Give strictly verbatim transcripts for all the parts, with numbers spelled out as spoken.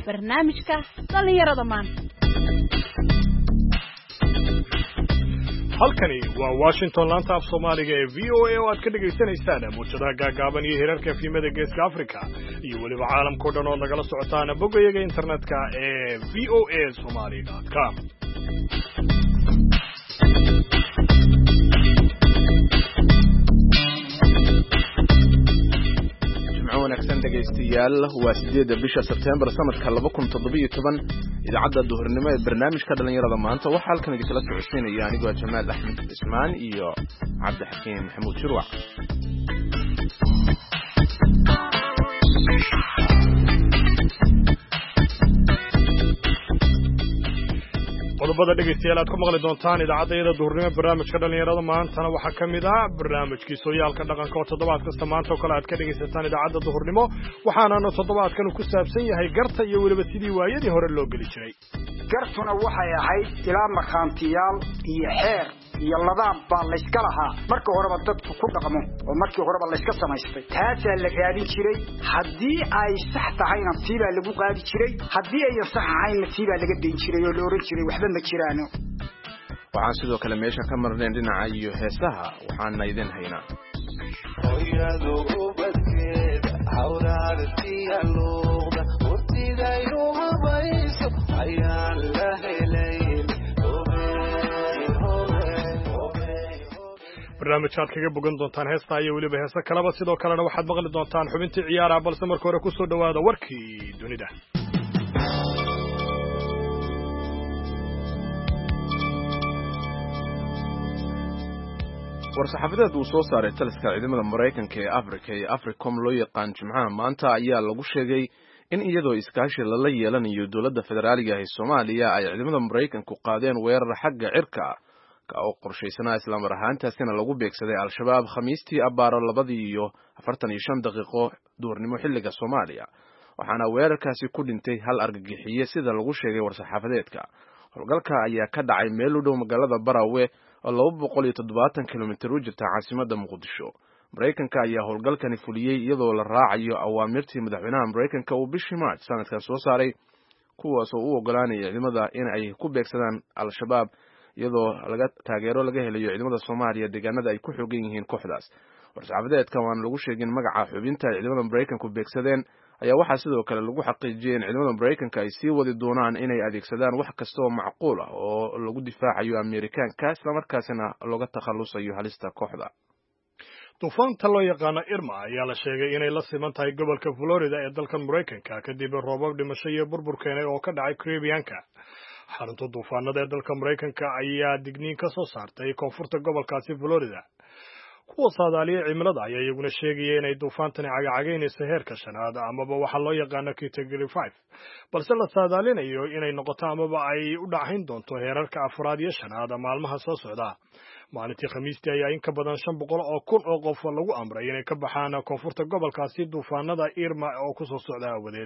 barnaamijka dhalinyarada maanta. halkani waa Washington laanta af Soomaaliga ee V O A oo aad ka dhageysanaysaan muujadaha gaagaaban iyo hirarka filimada Geeska Afrika iyo waliba caalamka oo dhan oo nagala socotaan boggayaga internetka ee v o a somali dot com. wanaagsan dhageystayaal waa sideedda bisha September sanadka laba kun toddoba iyo toban idaacadda duhurnimo ee barnaamijka dhalinyarada maanta waxaa halkan idin kala socodsiinaya anigoo Jamaal Axmed Ismaan iyo Cabdi Xakiin Maxamuud Shirwac. qodobada dhegeystayaal aad ku maqli doontaan idaacadda duhurnimo barnaamijka dhalinyarada maantana waxaa ka mid ah barnaamijkii sooyaalka dhaqanka oo toddobaad kasta maanta oo kale aad ka dhegeysataan idaacadda duhurnimo waxaana toddobaadkan ku saabsan yahay garta iyo weliba sidii waayadii hore loo geli jiray. gartuna waxay ahayd ilaa markhaantiyaal iyo xeer iyo ladaan baa la iska lahaa marka horeba dadku ku dhaqmo oo markii horeba la iska samaystay taasaa la raadin jiray haddii ay sax tahayna tiibaa lagu qaadi jiray haddii ay sax ahayna tiibaa laga deyn jiray oo la oran jiray waxba ma jiraano. waxaan sidoo kale meesha ka marnayn dhinaca iyo heesaha waxaana idin haynaa hooyadu ubadkeeda hawraartiya luuqda waqtigaynu habayso ayaan la helayn. barnaamijkaad kaga bogan doontaan heestaa iyo weliba heesa kaleba sidoo kalena waxaad maqli doontaan xubintii ciyaaraha balse marka hore kusoo dhawaada warkii dunida. war-saxaafadeed uu soo saaray taliska ciidamada Mareykanka ee Afrika ee Africom loo yaqaan Jimcaha maanta ayaa lagu sheegay in iyadoo iskaashi lala yeelanayo dowladda federaaliga ee Soomaaliya ay ciidamada Mareykanku qaadeen weerar xagga cirka ka oo qorshaysanaa isla mar ahaantaasina lagu beegsaday Al-Shabaab Khamiistii abaaro labadii iyo afartan iyo shan daqiiqo duurnimo xilliga Soomaaliya waxaana weerarkaasi ku dhintay hal argagixiye sida lagu sheegay war-saxaafadeedka. howlgalka ayaa ka dhacay meel u dhow magaalada Barawe oo laba boqol iyo toddobaatan kiiloomitir u jirta caasimadda Muqdisho. Mareykanka ayaa howlgalkani fuliyay iyadoo la raacayo awaamirtii madaxweynaha Mareykanka uu bishii March sanadkan soo saaray kuwaas oo u ogolaanaya ciidamada in ay ku beegsadaan Al-Shabaab iyadoo laga taageero laga helayo ciidamada Soomaaliya deegaanada ay ku xooggan yihiin kooxdaas. war-saxaafadeedka waan lagu sheegin magaca xubinta ciidamada Mareykanku beegsadeen ayaa waxaa sidoo kale lagu xaqiijiyay in ciidamada Mareykanka ay sii wadi doonaan inay adeegsadaan wax kasta oo macquul ah oo lagu difaacayo Ameerikaanka isla markaasina looga takhalusayo halista kooxda. duufaanta loo yaqaano Irma ayaa la sheegay inay la siman tahay gobolka Florida ee dalka Mareykanka kadib roobab dhimasho iyo burbur keenay oo ka dhacay Caribbean-ka. xarunta duufaanada ee dalka Mareykanka ayaa digniin ka soo saartay koonfurta gobolkaasi Florida. kuwa saadaaliya cimilada ayaa iyaguna sheegaya inay duufaantani cagacagaynayso heerka shanaad amaba waxa loo yaqaano category five balse la saadaalinayo inay noqoto amaba ay u dhacayn doonto heerarka afraad iyo shanaad maalmaha soo socda. maalintii Khamiistii ayaa in ka badan shan boqol oo kun oo qof lagu amray inay ka baxaan koonfurta gobolkaasi duufaanada Irma oo ku soo socda awadeed.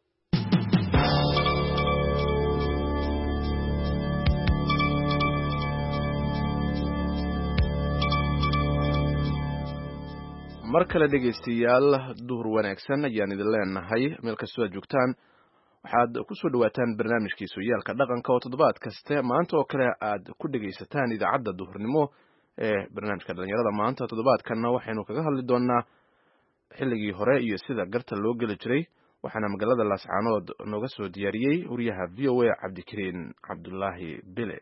mar kale dhegeystayaal duhur wanaagsan ayaan idin leenahay meel kastoo aad joogtaan waxaad ku soo dhawaataan barnaamijkii sooyaalka dhaqanka oo toddobaad kaste maanta oo kale aad ku dhegeysataan idaacadda duhurnimo ee barnaamijka dhalinyarada maanta. toddobaadkanna waxaynu kaga hadli doonaa xilligii hore iyo sida garta loo geli jiray waxaana magaalada Laascaanood nooga soo diyaariyey wariyaha V O A Cabdikariin Cabdullaahi Bile.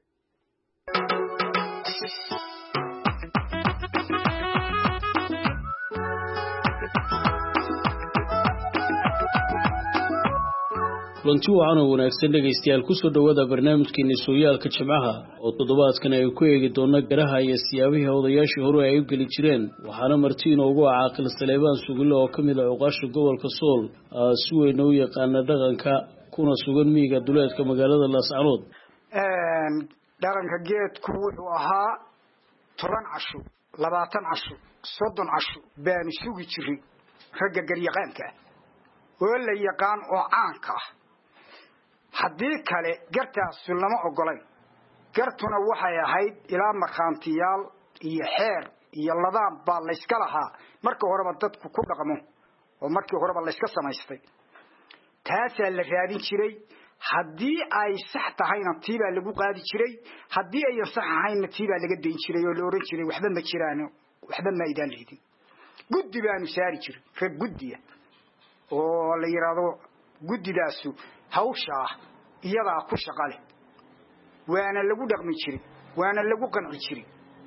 runti waxaan wanaagsan dhageystayaal ku soo dhawaada barnaamijkeena sooyaalka Jimcaha oo toddobaadkan ay ku eegi doona garaha iyo siyaabaha odayaashii hore ay u gali jireen waxaana martii inoogu caaqil Saleebaan Sugulle oo kamid ah oqaasha gobolka Sool si weyn u yaqaan dhaqanka kuna sugan miyiga duleedka magaalada Laascaanood. een dhaqanka geedku wuxuu ahaa toban casho labaatan casho soddon casho baan sugi jiray ragga garyaqaanka oo la yaqaan oo caanka ah. haddii kale gartaas lama ogolayn. gartuna waxay ahayd ilaa markhaantiyaal iyo xeer iyo ladaan baa la iska lahaa marka horeba dadku ku dhaqmo oo markii horeba la iska samaystay taasaa la raadin jiray haddii ay sax tahayna tiibaa lagu qaadi jiray haddii ay sax ahayna tiibaa laga dayn jiray oo la oran jiray waxba ma jiraan waxba ma idaan leedin guddi baanu saari jiray rag guddiya oo la yiraahdo guddidaasu hawsha iyada ku shaqale waana lagu dhaqmi jiray waana lagu qanci jiray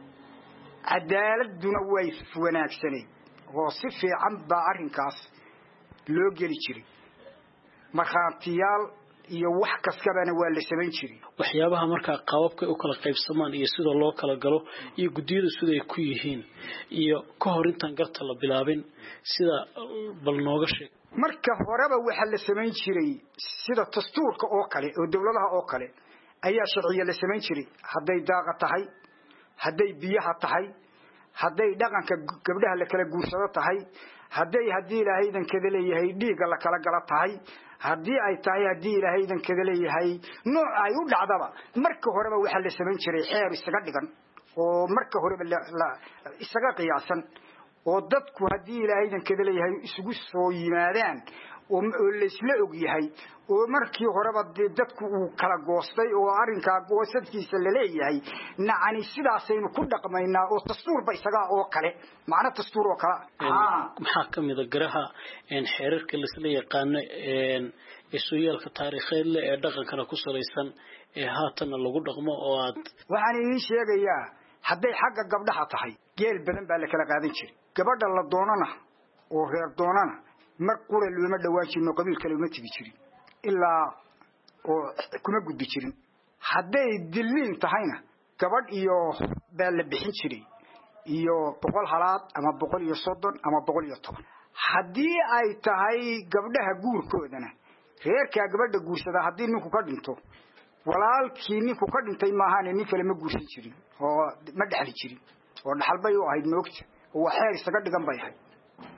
cadaaladuna way wanaagsanay oo si fiican baa arrinkaas loo geli jiray markhaatiyaal iyo wax kaskabana waa la samayn jiray waxyaabaha marka qaababka u kala qaybsamaan iyo sida loo kala galo iyo gudiyada sida ay ku yihiin iyo ka hor intaan garta la bilaabin sida bal nooga sheeg marka horeba waxa la samayn jiray sida dastuurka oo kale oo dawladaha oo kale ayaa sharciyo la samayn jiray haday daaqa tahay haday biyaha tahay haday dhaqanka gabdhaha la kala guursado tahay haday hadii ilaahaydan kada leeyahay dhiiga la kala gala tahay hadii ay tahay hadii ilaahaydan kada leeyahay nooc ay u dhacdaba marka horeba waxa la samayn jiray xeer isaga dhigan oo marka horeba la isaga qiyaasan oo dadku hadii ilaahaydan kada leeyahay isugu soo yimaadaan oo la isla og yahay oo markii horeba dadku uu kala goostay oo arinka goosadkiisa la leeyahay nacani sidaasaynu ku dhaqmaynaa oo dastuur ba isaga oo kale macna dastuur oo kale maxaa kamid ah garaha in xeerarka la isla yaqaan ee isuyeelka taariikheed ee dhaqankana ku salaysan ee haatan lagu dhaqmo oo aad waxaan idin sheegayaa haday xagga gabdhaha tahay geel badan baa la kala qaadan jiray gabadha la doonana oo reer doonana mar qura looma dhawaan jirin qabiil kale uma tigi jirin ilaa oo kuma gudbi jirin haday dilin tahayna gabadh iyo baa la bixin jiray iyo boqol halaad ama boqol iyo soddon ama boqol iyo toban hadii ay tahay gabdhaha guurkoodana reerka gabadha guursada hadii ninku ka dhinto walaalkii ninku ka dhintay maahan nin kale ma guursan jirin oo ma dhaxli jirin oo dhaxal bay u ahayd moogta oo waxay isaga dhigan bay ahayd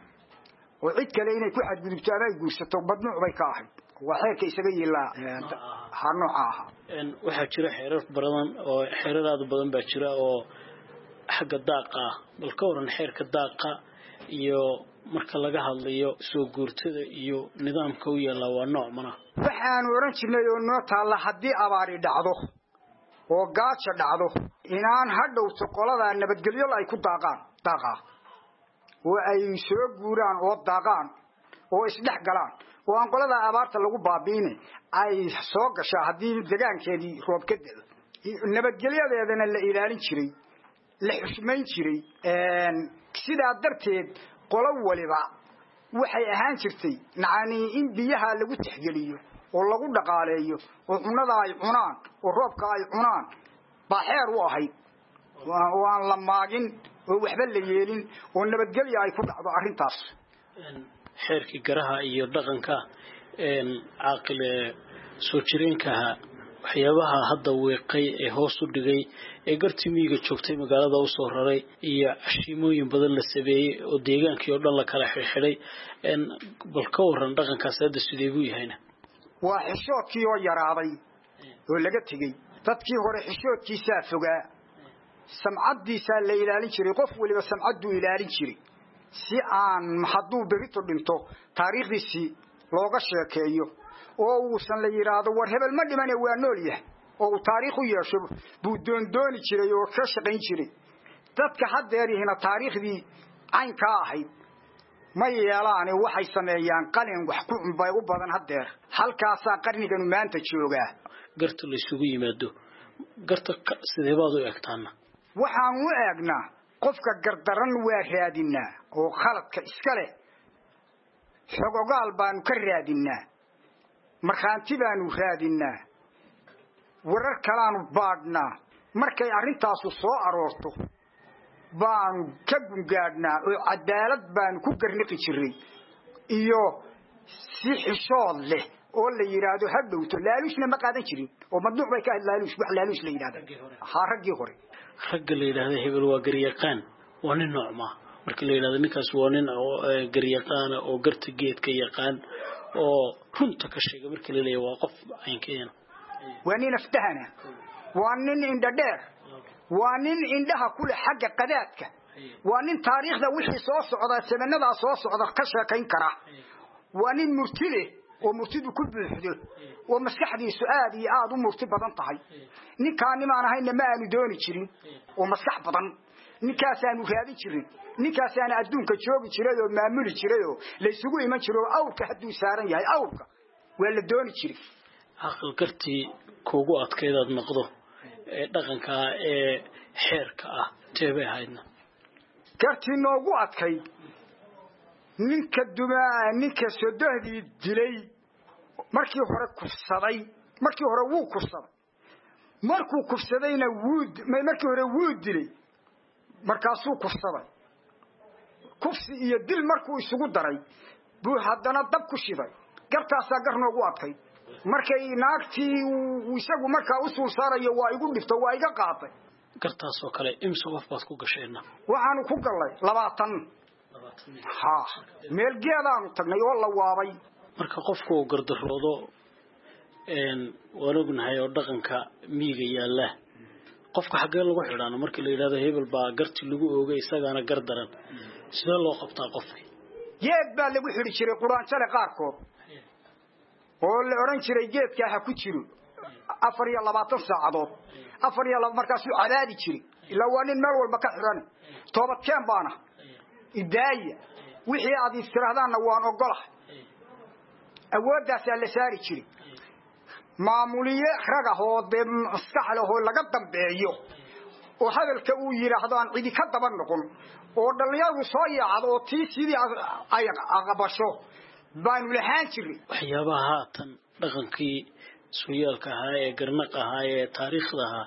oo cid kale inay ku xadgudubto ama ay guursato badnuuc bay ka ahayd waxeerka isaga yeelaa ha nooca ah in waxa jira xeerar badan oo xeerarada badan baa jira oo xagga daaqa bal ka waran xeerka daaqa iyo marka laga hadlayo soo guurtada iyo nidaamka u yeelaa waa nooc mana waxaan oran jirnay oo noo taala hadii abaari dhacdo oo gaajo dhacdo inaan hadhowto qolada nabadgelyo ay ku daaqaan daaqa oo ay soo guuraan oo daaqaan oo isdhex galaan oo aan qolada abaarta lagu baabiinay ay soo gashaa hadii deegaankeedii roob ka da'o nabadgelyadeedana la ilaalin jiray la xushmayn jiray een sida darteed qolo waliba waxay ahaan jirtay nacani in biyaha lagu tixgeliyo oo lagu dhaqaaleeyo oo cunada ay cunaan oo roobka ay cunaan baaxeer u ahayd oo aan la maagin oo waxba la yeelin oo nabadgelyo ay ku dhacdo arintaas xeerkii garaha iyo dhaqanka een aqal soo jireenka waxyaabaha hadda weeqay ee hoos u dhigay ee gartimiga joogtay magaalada u soo raray iyo ashimooyin badan la sameeyay oo deegaankii oo dhan la kala xirxiray een bal ka waran dhaqankaas hadda sidee buu yahayna waa xishoodkii oo yaraaday oo laga tagay dadkii hore xishoodkiisa fogaa samcadiisa la ilaalin jiray qof waliba samcadu ilaalin jiray si aan maxaduu berito dhinto taariikhdiisi looga sheekeeyo oo uu san la yiraahdo war hebel ma dhiman waa nool yahay oo taariikh u yeesho buu doon dooni jiray oo ka shaqayn jiray dadka hadeerihina taariikhdii aan ka ahayd ma yeelaan waxay sameeyaan qalin wax ku cunbay u badan hadeer halkaas qarnigan maanta jooga garta la isugu yimaado garta sidee baad u eegtaana waxaan u eegnaa qofka gardaran waa raadinaa oo khaladka iska leh xogogaal baan ka raadinaa marxaanti baanu raadinaa warar kalaanu baadhnaa markay arintaas soo aroorto baan ka gungaadhnaa oo cadaalad baan ku garniqi jiray iyo si xishood leh oo la yiraahdo hadhowto laalushna ma qaadan jirin oo madnuuc bay ka laalush wax laalush la yiraahdo ha ragii hore rag la yiraahdo hebel waa garyaqaan waa nin nooc ma marka la yiraahdo ninkaas waa nin garyaqaan oo garta geedka yaqaan oo runta ka sheega marka la leeyahay waa qof aynkeena waa nin aftahana waa nin indha dheer waa nin indhaha kule xagga qadaadka waa nin taariikhda wixii soo socda sabanada soo socda ka sheekayn kara waa nin murtile oo murtidu ku buuxdo oo maskaxdiisu aad iyo aad u murti badan tahay ninkaan nimaan ahayna ma aanu dooni jirin oo maskax badan ninkaas aanu raadi jirin ninkaas aan adduunka joogi jiray oo maamuli jiray oo la isugu iman jiray awrka hadduu saaran yahay awrka waa la dooni jiray aqal karti kuugu adkeedaad noqdo ee dhaqanka ee xeerka ah teebay haydna karti noogu adkeyd ninka dumaa ninka sodohdii dilay markii hore kufsaday markii hore wuu kufsaday markuu kufsadayna wuu markii hore wuu dilay markaasuu kufsaday kufsi iyo dil markuu isugu daray buu haddana dab ku shiday gartaasaa gar noogu adkay markay naagtii isagu markaa u suul saarayo waa igu dhifto waa iga qaatay gartaas oo kale imsa qof baad ku gashayna waxaanu ku galay labaatan ha meel geedaanu tagnay oo la waabay marka qofku uu gardaroodo een waan ognahay oo dhaqanka miiga yaala qofka xagee lagu xidhaano markii la yiraahdo hebel baa garti lagu oogay isagana gardaran sida loo qabtaa qofki geed baa lagu xidhi jiray quraanjale qaarkood oo la oran jiray geedka ha ku jiro afar iyo labaatan saacadood afar iyo labaatan markaas uu cadaadi jiray ilaa waa nin meel walba ka xiran toobad keen baana idaaya wixii aad istiraahdaana waan ogolahay awoodaas la saari jiray maamuliye raga hoode maskaxle oo laga dambeeyo oo hadalka uu yiraahdo aan cidi ka daba noqon oo dhalinyaradu soo yaacdo oo tii sidii ay aqbasho baanu lahaan jiray waxyaabaha haatan dhaqankii sooyaalka ahaa ee garnaq ahaa ee taariikhda ahaa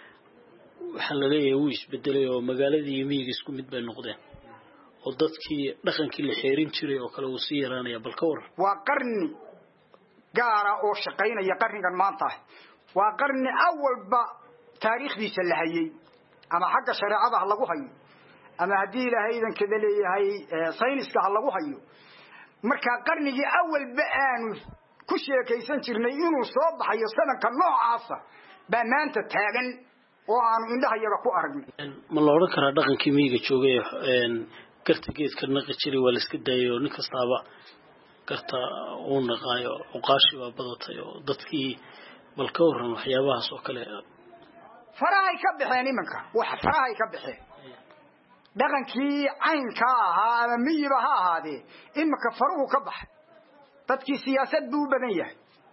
waxa la leeyahay wuu isbedelay oo magaaladii miyiga isku mid bay noqdeen oo dadkii dhaqankii la xeerin jiray oo kale uu sii yaraanaya bal ka war waa qarni gaara oo shaqaynaya qarnigan maanta waa qarni awalba taariikhdiisa la hayay ama xagga shariicada lagu hayo ama hadii ilaahay idan kada leeyahay sayniska lagu hayo marka qarnigii awalba aanu ku sheekaysan jirnay inuu soo baxayo sanadka noocaasa baa maanta taagan oo aanu indhahayaga ku aragnay ma la oran karaa dhaqankii miyiga joogay een garta geedka naqi jiray waa la iska daayo nin kastaaba garta uu naqaayo uqaashi waa badatay oo dadkii bal ka waran waxyaabahaas oo kale farahay ka baxeen imanka wax farahay ka baxeen dhaqankii caynka ahaa ama miyiba ha ahaadee imanka faruhu ka baxay dadkii siyaasad buu badan yahay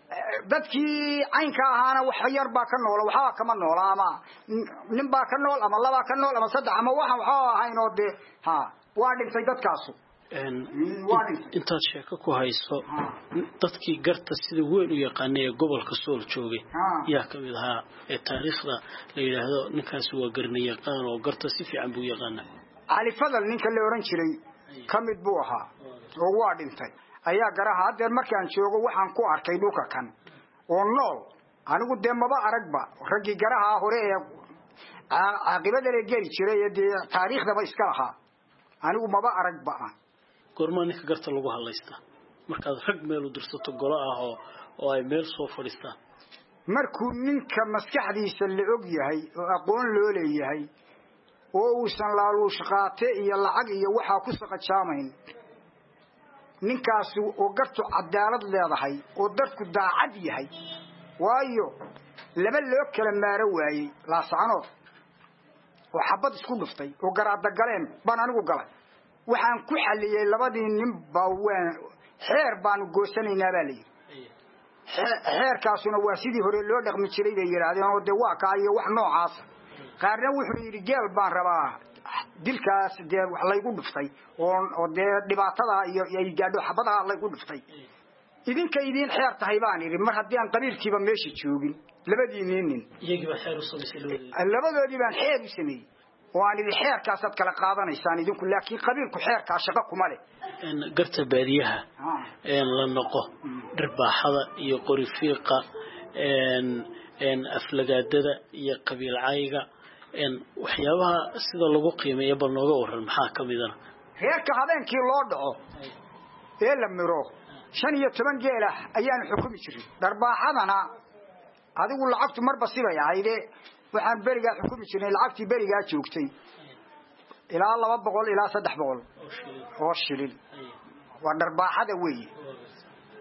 dadkii caynka ahaana wax yar baa ka nool waxa kama nool ama nin baa ka nool ama laba ka nool ama saddex ama waxa waxa ahayn oo de ha waa dhintay dadkaas een inta sheeko ku hayso dadkii garta sida weyn u yaqaanay gobolka Sool joogay yaa kamid ahaa ee taariikhda la yiraahdo ninkaas waa garnay yaqaan oo garta si fiican buu yaqaanay Ali Fadal ninka la oran jiray kamid buu ahaa oo waa dhintay ayaa garaha hadda markaan joogo waxaan ku arkay dhulka kan oo nool anigu deemaba aragba ragii garaha hore ee aqibada la geli jiray ee taariikhda ba iska lahaa anigu maba aragba gormaan ka garta lagu halaysta markaad rag meel u dirsato golo ah oo oo ay meel soo fadhistaan markuu ninka maskaxdiisa la og yahay oo aqoon loo leeyahay oo uu san laaluush qaate iyo lacag iyo waxa ku saqajaamayn ninkaas oo gartu cadaalad leedahay oo dadku daacad yahay waayo laba loo kala maaro waayay la sacanood oo xabad isku dhuftay oo garaada galeen baan anigu galay waxaan ku xaliyay labadii nin bawaan xeer baan goosanaynaa baa leeyahay xeerkaasuna waa sidii hore loo dhaqmi jiray bay yiraahdeen oo de waa ka iyo wax noocaas qaarna wuxuu yiri geel baan rabaa dilkaas de wax la igu dhuftay oo oo de dhibaatada iyo ay gaadho xabadaha la igu dhuftay idinka idin xeer tahay baan yiri mar haddii aan qabiilkiiba meesha joogin labadii nin nin iyagiiba xeer u sameeyay labadoodii baan xeer u sameeyay waan idin xeerkaas aad kala qaadanaysaan idinku laakiin qabiilku xeerka shaqo kuma leh in garta baadiyaha in la noqo dhirbaaxada iyo qori fiiqa in in aflagaadada iyo qabiil cayga in waxyaabaha sida lagu qiimeeyo bal nooga waran maxaa kamidana reerka habeenkii loo dhaco ee la miro shan iyo toban geel ah ayaan xukumi jiray dhirbaaxadana adigu lacagtu marba sibay ahayd waxaan beriga xukumi jiray lacagtii beriga joogtay ilaa laba boqol ilaa saddex boqol oo shilin waa dhirbaaxada weey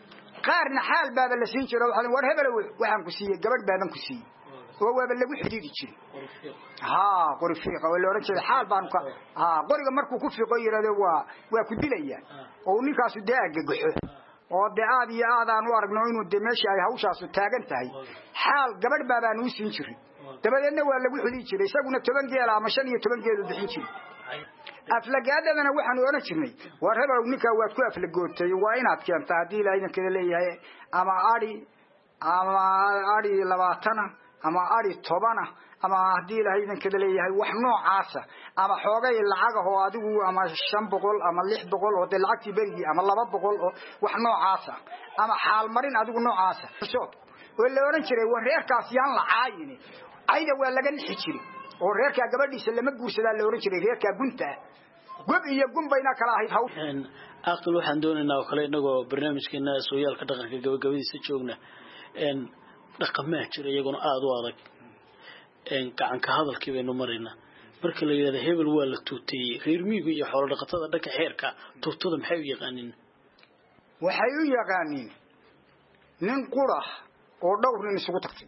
qaarna xaal baaba la siin jiray waxa war hebel waxaan ku siiyay gabadh baadan ku siiyay oo waaba lagu xidhiidhi jiray ha qori fiiqa wala oran jiray xaal baan ka ha qoriga markuu ku fiiqo yiraahdo waa waa ku dilaya oo ninkaas daaga gaxo oo daad iyo aadaan u aragno inuu demeesha ay hawshaas taagan tahay xaal gabadh baabaan u siin jiray dabadeedna waa lagu xidhiidhi jiray isaguna toban geel ama shan iyo toban geel u bixin jiray aflagaadana waxaan oran jirnay war hebel ninka waad ku aflagootay waa inaad keentaa hadii ilaahay kale leeyahay ama ari ama ari labaatan ama ari toban ama hadii ilaahay kale leeyahay wax noocaasa ama xoogay lacag oo adigu ama shan boqol ama lix boqol oo lacagti berigi ama laba boqol oo wax noocaasa ama xaal marin adigu noocaasa oo la oran jiray war reerkaas yaan la caayini ayda waa laga nixi jiray oo reerka gabadhiisa lama guursada la oran jiray reerka gunta gob iyo gumbayna kala ahayd haw een aqal waxaan doonaynaa oo kale inagoo barnaamijkeena sooyaalka dhaqanka gabagabadiisa joogna een dhaqamaha jira iyaguna aad u adag een gacan ka hadalkii baynu maraynaa marka la yiraahdo hebel waa la tuutay reer miyiga iyo xoolo dhaqatada dhanka xeerka tuutada maxay u yaqaaniin waxay u yaqaaniin nin qura oo dhowr nin isugu tagtay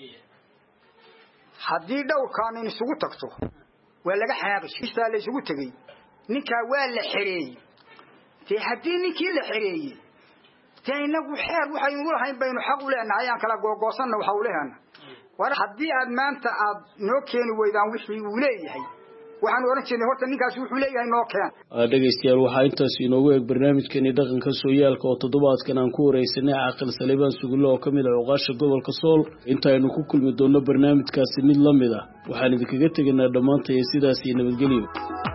haddii dhowrkaan in isugu tagto waa laga xanaaqay istaa la isugu tagay ninka waa la xireeyay tii haddii ninkii la xireeyay tii inagu xeer waxaynu u lahayn baynu xaq u leenahay aan kala googoosanna waxa u leeyahay war haddii aad maanta aad noo keeni weydaan wixii uu leeyahay waxaan oran jirnay horta ninkaas wuxuu leeyahay noo keen dhageystayaal waxaa intaas inoogu eeg barnaamijkeeni dhaqanka sooyaalka oo toddobaadkan aan ku wareysanay Caaqil Saleebaan Sugulo oo kamid ah uqaasha gobolka Sool intaaynu ku kulmi doono barnaamijkaasi mid la mid ah waxaan idinkaga tegaynaa dhamaantay sidaas iyo nabadgelyo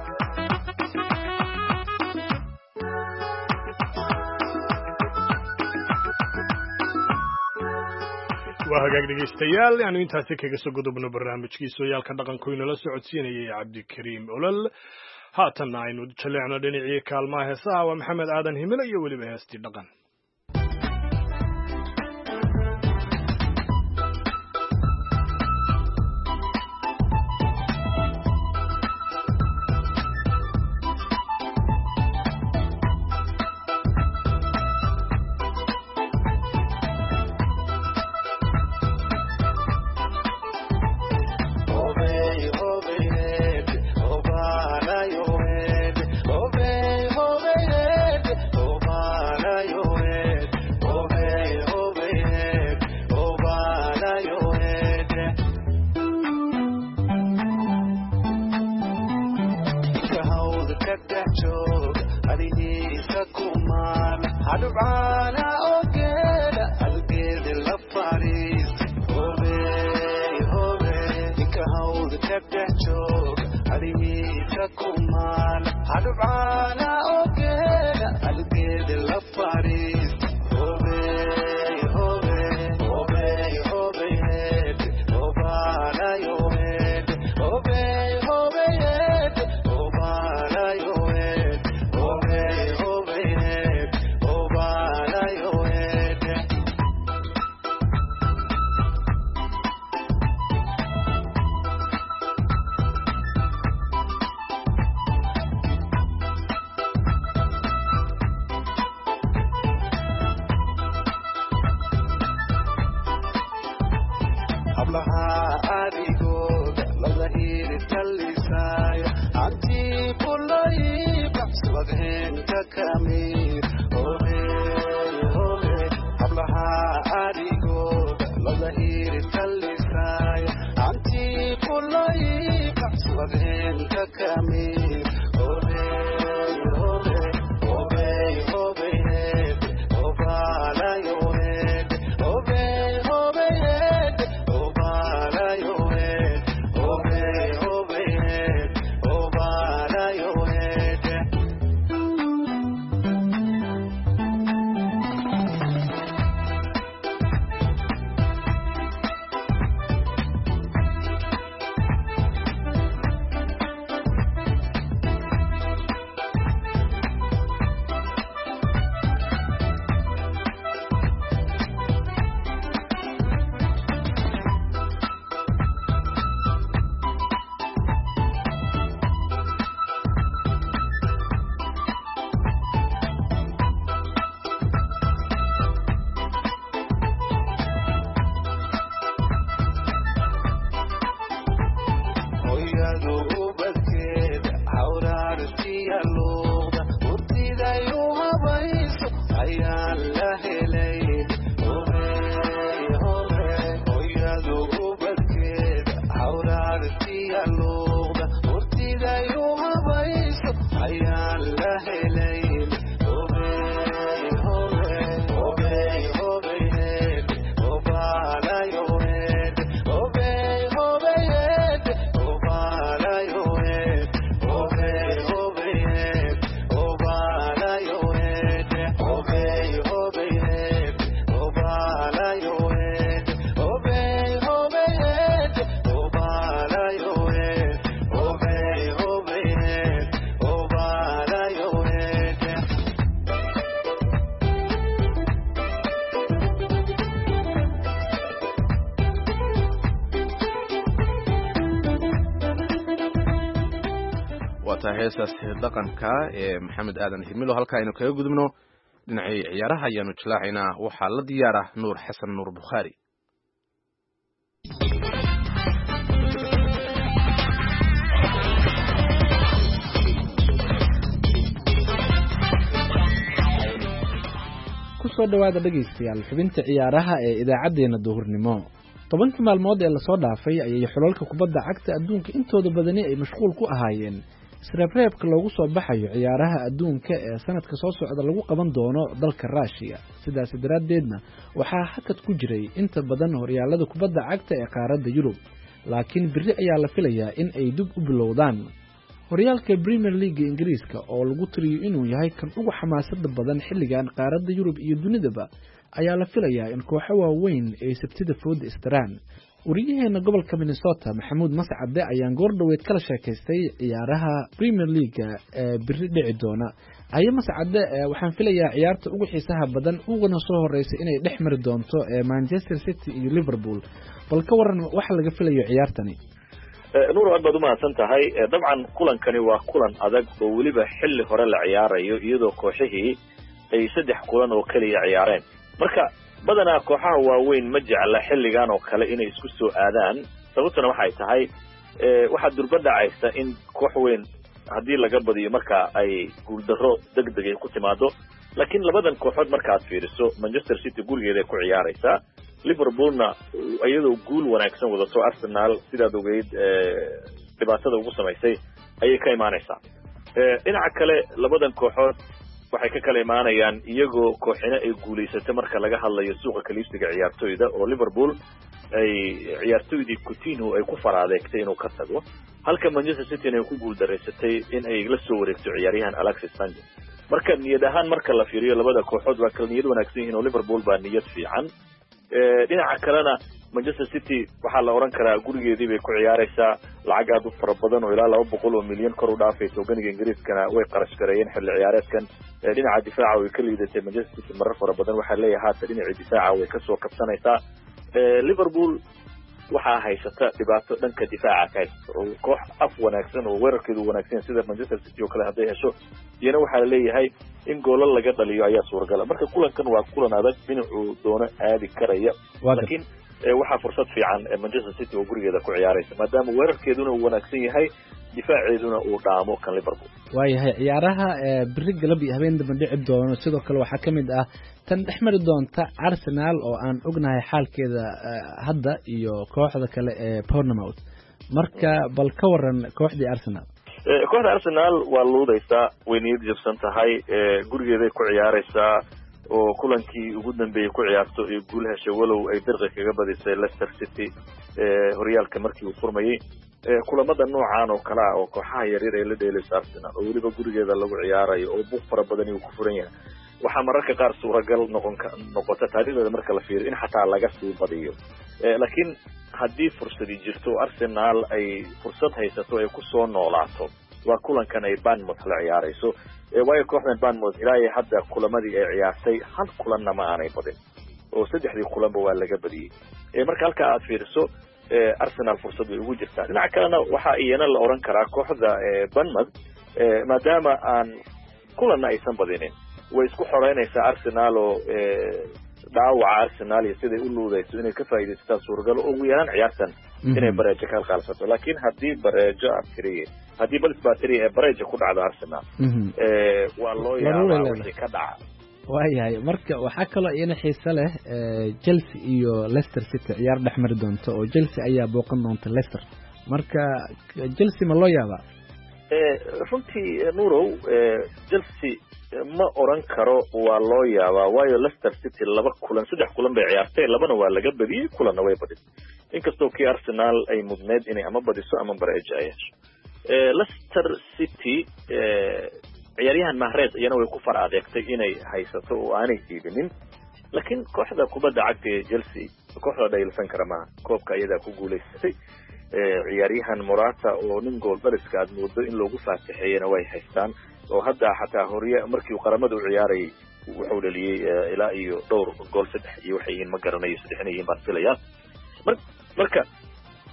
waa hagaag dhegeystayaal aanu intaasi kaga soo gudubno barnaamijkii sooyaalka dhaqanku inala socodsiinayay Cabdikariim Olol haatan aynu jaleecno dhinacii kaalmaha heesaha waa Maxamed Aadan Himil iyo weliba heestii dhaqan waa tahay heesaas dhaqanka ee maxamed aadan himilo halka aynu kaga gudubno dhinacii ciyaaraha ayaanu jilaacaynaa waxaa la diyaara nuur xasan nuur bukhaari kusoo dhawaada dhegaystayaal xubinta ciyaaraha ee idaacadeena duhurnimo tobankii maalmood ee lasoo dhaafay ayay xulalka kubadda cagta adduunka intooda badani ay mashquul ku ahaayeen isreebreebka loogu soo baxayo ciyaaraha adduunka ee sanadka soo socda lagu qaban doono dalka Russia sidaas daraaddeedna waxaa hakad ku jiray inta badan horyaalada kubadda cagta ee qaaradda Yurub laakiin biri ayaa la filayaa in ay dib u bilowdaan horyaalka Premier League Ingiriiska oo lagu tiriyo inuu yahay kan ugu xamaasada badan xilligan qaaradda Yurub iyo dunidaba ayaa la filayaa in kooxo waaweyn ay sabtida food istaraan wariyaheena gobolka Minnesota Maxamuud Mascade ayaan goor dhaweed kala sheekaystay ciyaaraha Premier League ee biri dhici doona ayaa Mascade waxaan filayaa ciyaarta ugu xiisaha badan uguna soo horeysay inay dhex mari doonto ee Manchester City iyo Liverpool bal ka waran waxa laga filayo ciyaartani nuur aad baad u mahadsan tahay dabcan kulankani waa kulan adag oo weliba xilli hore la ciyaarayo iyadoo kooxihii ay saddex kulan oo keliya ciyaareen marka badanaa kooxaha waaweyn ma jecla xilligan oo kale inay isku soo aadaan sababtuna waxay tahay waxaa durba dhacaysa in koox weyn haddii laga badiyo marka ay guuldarro degdeg ay ku timaado laakiin labadan kooxood markaad fiiriso Manchester City gurigeeda ku ciyaaraysa Liverpoolna iyadoo guul wanaagsan wadato Arsenal sidaad ogeyd dhibaatada ugu samaysay ayay ka imaanaysaa dhinaca kale labadan kooxood waxay ka kala imaanayaan iyagoo kooxina ay guulaysatay marka laga hadlayo suuqa kaliibsiga ciyaartooyda oo Liverpool ay ciyaartooydii Coutinho ay ku faraadeegtay inuu ka tago halka Manchester City ay ku guuldareysatay in ay la soo wareegto ciyaaryahan Alexis Sanchez marka niyad ahaan marka la fiiriyo labada kooxood waa kala niyad wanaagsan yihiin oo Liverpool baa niyad fiican dhinaca kalena Manchester City waxaa la oran karaa gurigeedii bay ku ciyaaraysaa lacag aad u fara badan oo ilaa laba boqol oo milyan kor u dhaafayso ganiga Ingiriiskana way qarash gareeyeen xilli ciyaareedkan dhinaca difaaca way ka liidatay Manchester City marar fara badan waxaa leeyahay haatan dhinaca difaaca way ka soo kabsanaysaa Liverpool waxaa haysata dhibaato dhanka difaaca ka haysta oo koox af wanaagsan oo weerarkeedu wanaagsan sida Manchester City oo kale haday hesho iyana waxaa leeyahay in goolal laga dhaliyo ayaa suuragal marka kulankan waa kulan adag dhinacuu doono aadi karaya laakiin waxaa fursad fiican Manchester City oo gurigeeda ku ciyaaraysa maadaama weerarkeeduna uu wanaagsan yahay difaaceeduna uu dhaamo kan Liverpool waayahay ciyaaraha biri galab iyo habeen dambe dhici doono sidoo kale waxaa kamid ah tan dhexmari doonta Arsenal oo aan ognahay xaalkeeda hadda iyo kooxda kale ee Bournemouth marka bal ka waran kooxdii Arsenal kooxda Arsenal waa luudaysa way niyad jabsan tahay gurigeeda ku ciyaaraysaa oo kulankii ugu dambeeyay ku ciyaarto ee guul heshay walow ay dirqi kaga badisay Leicester City horyaalka markii uu furmayay kulamada noocan oo kala oo kooxaha yaryar ee la dheelaysa Arsenal oo waliba gurigeeda lagu ciyaarayo oo buuq fara badan uu ku furan yahay waxa mararka qaar suuragal noqon noqota taariikhda marka la fiiriyo in xataa laga sii badiyo laakiin haddii fursad jirto Arsenal ay fursad haysato ay ku soo noolaato waa kulankan ay Bournemouth la ciyaarayso waayo kooxdan Bournemouth ilaa hadda kulamadii ay ciyaartay hal kulanna ma aanay badin oo saddexdii kulanba waa laga badiyay marka halka aad fiiriso Arsenal fursad way ugu jirtaa dhinaca kalena waxa iyana la oran karaa kooxda Bournemouth maadaama aan kulanna aysan badinin way isku xoreynaysaa Arsenal oo dhaawaca Arsenal iyo siday u luudayso inay ka faa'iideysato suuragal oo ugu yaraan ciyaartan inay bareejo ka qalqalsato laakiin haddii bareejo askariye haddii bal battery ee bareejo ku dhacdo Arsenal ee waa loo yaabaa wixii ka dhaca waayahay marka waxaa kaloo iyana xiiso leh Chelsea iyo Leicester City ciyaar dhexmari doonto oo Chelsea ayaa booqan doonta Leicester marka Chelsea ma loo yaabaa ee runtii Nuurow Chelsea ma oran karo waa loo yaabaa waayo Leicester City laba kulan saddex kulan bay ciyaartay labana waa laga badiyay kulanna way badisay inkastoo kii Arsenal ay mudneed inay ama badiso ama bareejo ay hesho ee Leicester City ee ciyaaryahan Mahrez iyana way ku faraadeegtay inay haysato oo aanay diibinin laakiin kooxda kubadda cagta ee Chelsea kooxda dhayalsan kara ma koobka iyada ku guuleysatay ee ciyaaryahan Morata oo nin gool dariska aad moodo in loogu faataxeeyana way haystaan oo hadda xataa horiya markii uu qaramada u ciyaaray wuxuu dhaliyay ilaa iyo dhowr gool saddex iyo waxay yihiin ma garanayo saddexna yihiin baan filayaa marka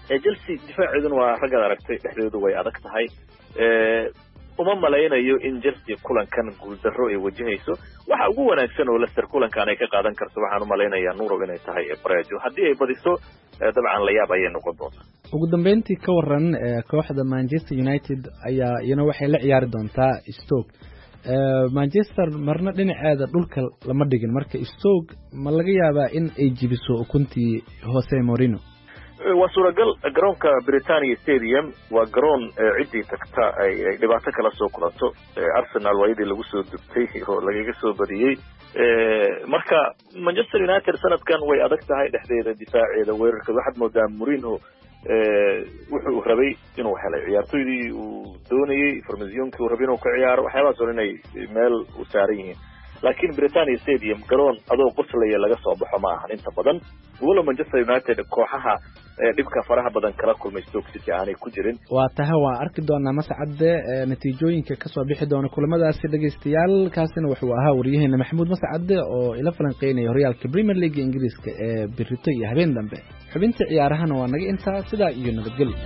Chelsea difaaceeduna waa ragga aragtay dhexdeedu way adag tahay uma malaynayo in Chelsea kulankan guul darro ay wajahayso waxa ugu wanaagsan oo Leicester kulankan ay ka qaadan karto waxaan u malaynayaa Nuuro inay tahay Brajo haddii ay badiso dabcan la yaab ayay noqon doontaa ugu dambeyntii ka waran kooxda Manchester United ayaa iyana waxay la ciyaari doontaa Stoke Manchester marna dhinaceeda dhulka lama dhigin marka Stoke ma laga yaabaa in ay jibiso ukuntii Jose Mourinho waa suuragal garoonka Britania Stadium waa garoon cidii tagta ay dhibaato kala soo kulanto Arsenal waayadii lagu soo dubtay oo lagaga soo badiyay marka Manchester United sanadkan way adag tahay dhexdeeda difaaceeda weerarka waxaad moodaa Mourinho wuxuu rabay inuu helay ciyaartoydii uu doonayay farmasiyonkii uu rabay inuu ka ciyaaro waxyaabahaas oo inay meel u saaran yihiin laakiin Britania Stadium garoon adoo qoslaya laga soo baxo ma ahan inta badan wala Manchester United kooxaha dhibka faraha badan kala kulmay Stoke City aanay ku jirin waa tahay waa arki doonaa mascade natiijooyinka ka soo bixi doona kulamadaasi dhageystayaal kaasina wuxuu ahaa wariyaheena Maxamuud Mascade oo ila falanqeynaya horyaalka Premier League Ingiriiska ee Birito iyo habeen dambe xubinta ciyaarahana waa naga intaa sidaa iyo nabadgelyo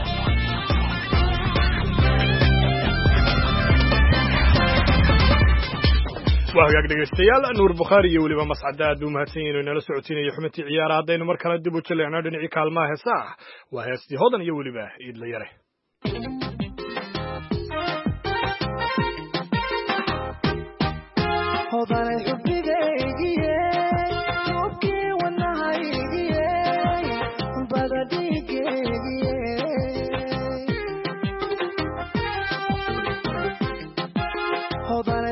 وهاجاك دغستيال نور بخاري وليبا مسعد aad u mahadsanyiin inala socotiinay xubintii ciyaaraha hadaynu mar kale dib u jaleecno dhinacii kaalmaha heesaha waa heestii hodan iyo waliba idla yare hodan xubigaygiye qofkii wanahaygiye badadigeegiye hodan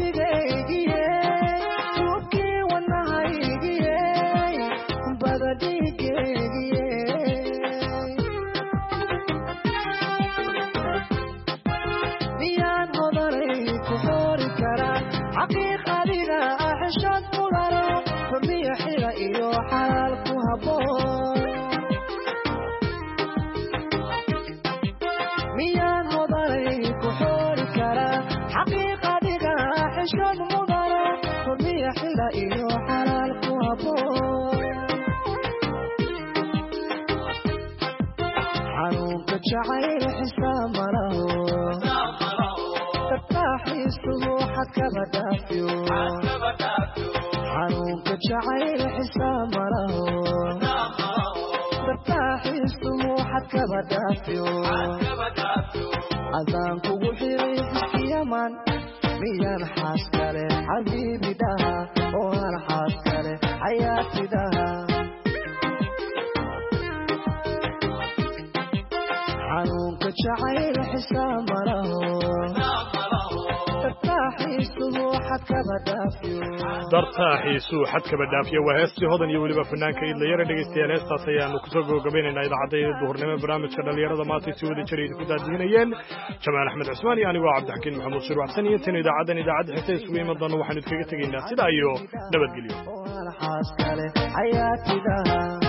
جعير حسام له تفتحيسه حتى بدافيو حنوك جعير حسام له تفتحيسه حتى بدافيو أذان كوحيري يمن ميان حاسكالي حبيبي دها وانا حاسكالي حياتي دها حنونك جعير حسام له ترتاحيسه حدك بدافيو dartaaxiisu xadka badaafiya waa heestii hodan iyo weliba fanaanka idla yara dhegeystayaal heestaas ayaanu kusoo gabagabaynaynaa idaacadda duhurnimo barnaamijka dhalinyarada maanta si wada jira idinku daadiinayeen jamaal axmed cusmaan iyo anigoo cabdixakiin maxamuud shir waxsan iyo tan idaacaddan idaacadda xigta isugu iman doona waxaanu idkaga tegaynaa sidaa iyo nabadgelyo